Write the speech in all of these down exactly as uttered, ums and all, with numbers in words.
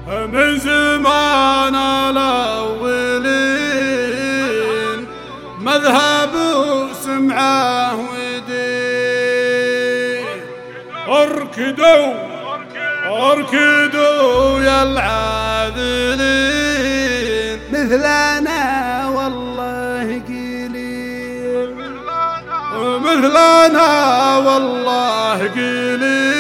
من زمان الأولين مذهب وسمعه ودين. اركدوا اركدوا يا العاذلين، مثلنا والله قليل، مثلنا والله قليل.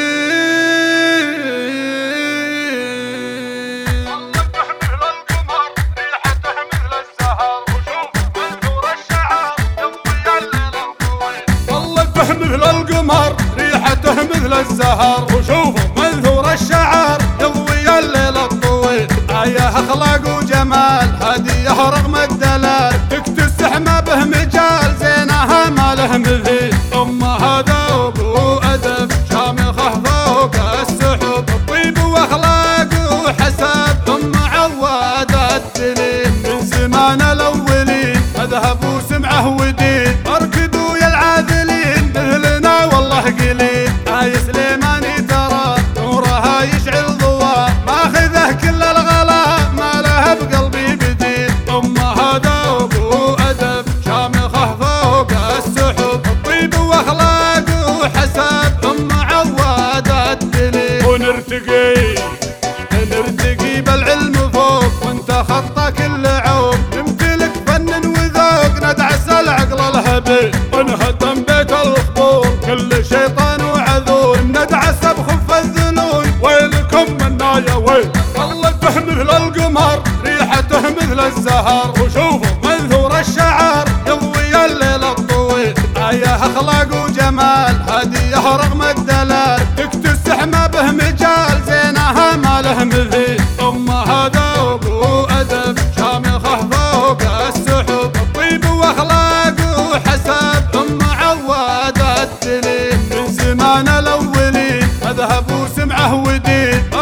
مثل القمر ريحته مثل الزهر، وشوفوا منثور الشعر يضوي الليل الطويل. آيه أخلاق وجمال هديه رغم الدلال، تكتسح ما به مجال زينها ما له مثيل. أم هذا وابو أدب شامخه فوق السحب، طيب وأخلاق وحسب. أم عواد الدليل من زمان الأولين مذهب وسمعه ودين. اركدوا يا العاذلين مثلنا والله قليل. آي سليماني ترى نورها يشعل ضوء، ماخذه كل الغلا ما له بقلبي بديل. أم هذا وابو أدب شامخه فوق السحب، طيب واخلاق وحسب. أم عواد الدليل ونرتقي نرتقي بالعلم فوق، وانت خطى كل عوب نمتلك فن وذوق. ندعس العقل الهبل ونهدم بيت الخبور، كل شيطان وعذور ندعس بخف الذلول. ويلكم منا يا ويل والله مثل القمر ريحته مثل الزهر، وشوفوا منثور الشعر يضوي الليل الطويل. آيه أخلاق وجمال هديه رغم الدلال، تكتسح ما به مجال زينها ما له مثيل. أم هذا وابو أدب شامخه فوق السحب، طيب واخلاق وحسب. أم عواد الدليل من زمان الأولين مذهب وسمعه ودين.